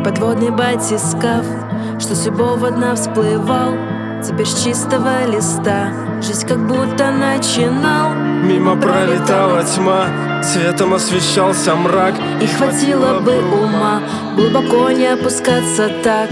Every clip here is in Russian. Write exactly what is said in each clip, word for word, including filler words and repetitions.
подводный батискаф, что с любого дна всплывал. Теперь с чистого листа жизнь как будто начинал. Мимо пролетала тьма, светом освещался мрак. И хватило бы ума глубоко не опускаться так,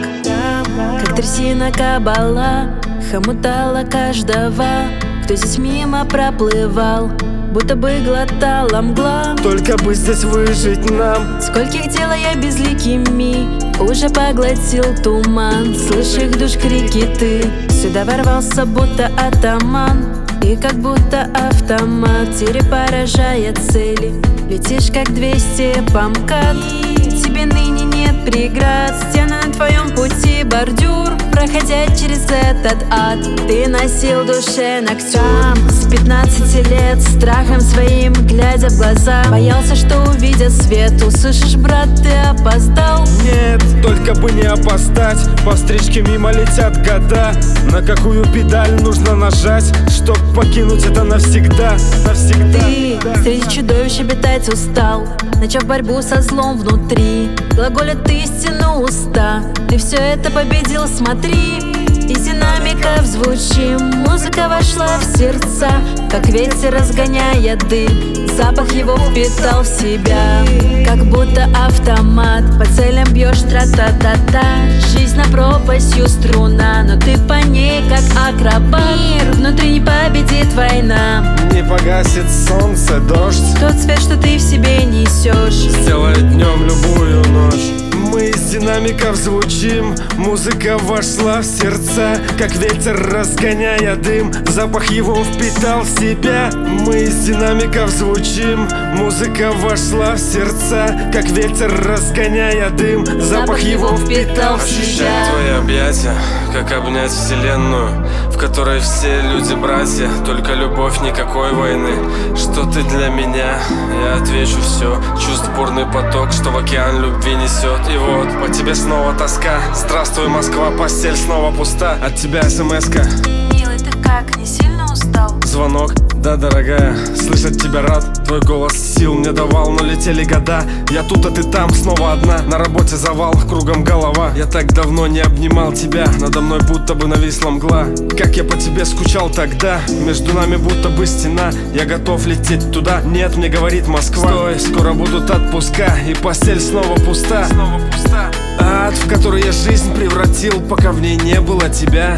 как трясина кабала хомутала каждого, кто здесь мимо проплывал, будто бы глотала мгла. Только бы здесь выжить нам. Скольких делая безликими уже поглотил туман. Слышь их душ крики, ты сюда ворвался будто атаман. И как будто автомат тире поражая цели, летишь как двести по МКАД. Тебе ныне нет преград, стены на твоем пути бордюр. Проходя через этот ад, ты носил в душе ноктюрн. С пятнадцати лет страхом своим глядя в глаза, боялся, что увидя свет. Услышишь, брат, ты опоздал. Нет, только бы не опоздать. По встречке мимо летят года. На какую педаль нужно нажать, чтоб покинуть это навсегда, навсегда. Ты среди чудовищ обитать устал, начав борьбу со злом внутри. Глаголят истину уста, ты все это победил, смотри. Из динамиков звучим, музыка вошла в сердца, как ветер разгоняя дым. Запах его впитал в себя, как будто автомат. По целям бьешь тра-та-та-та. Жизнь на пропастью струна, но ты по ней как акробат. Мир внутри не победит война, не погасит солнце, дождь. тот свет, что ты в себе несешь, сделает днем любую ночь. Мы из динамиков звучим, музыка вошла в сердца, как ветер разгоняя дым. Запах его впитал в себя. Мы из динамиков звучим, музыка вошла в сердца, как ветер разгоняя дым. Запах его впитал в себя. Ощущать твои объятия, как обнять вселенную, в которой все люди братья, только любовь, никакой войны. Что ты для меня? Я отвечу все. Чувств бурный поток, что в океан любви несет. И вот по тебе снова тоска. Здравствуй, Москва, постель снова пуста. От тебя смс-ка. милый, ты как, не сильно устал? Звонок, да, дорогая, слышать тебя рад. Твой голос сил мне давал, но летели года. Я тут, а ты там, снова одна. На работе завал, кругом голова. Я так давно не обнимал тебя, надо мной будто бы нависла мгла. Как я по тебе скучал тогда, между нами будто бы стена. Я готов лететь туда, нет, мне говорит Москва. Стой, скоро будут отпуска, и постель снова пуста. Снова пуста. Ад, в который я жизнь превратил, пока в ней не было тебя.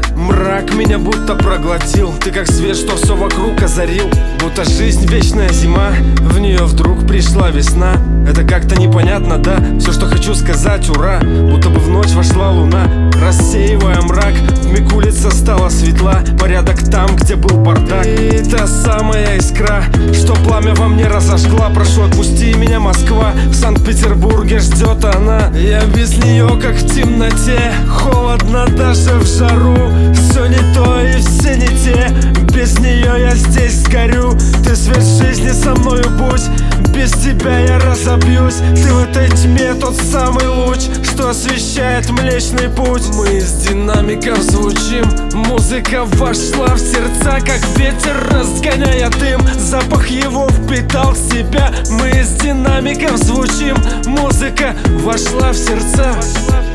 Мрак меня будто проглотил, ты как свет, что все вокруг озарил. Будто жизнь вечная зима, в нее вдруг пришла весна. Это как-то непонятно, да? Все, что хочу сказать, ура. Будто бы в ночь вошла луна, рассеивая мрак. Вмиг улица стала светла, порядок там, где был бардак. И та самая искра, что пламя во мне разожгла. Прошу, отпусти меня, Москва, в Санкт-Петербурге ждет она. Я без нее, как в темноте, холодно даже в жару. Все не то и все не те, без нее я здесь сгорю. Ты свет жизни, со мною будь, без тебя я разобьюсь. Ты в этой тьме тот самый луч, что освещает Млечный Путь. Мы из динамиков звучим, музыка вошла в сердца, как ветер разгоняя дым. Запах его впитал в себя. Мы из динамиков звучим, музыка вошла в сердца.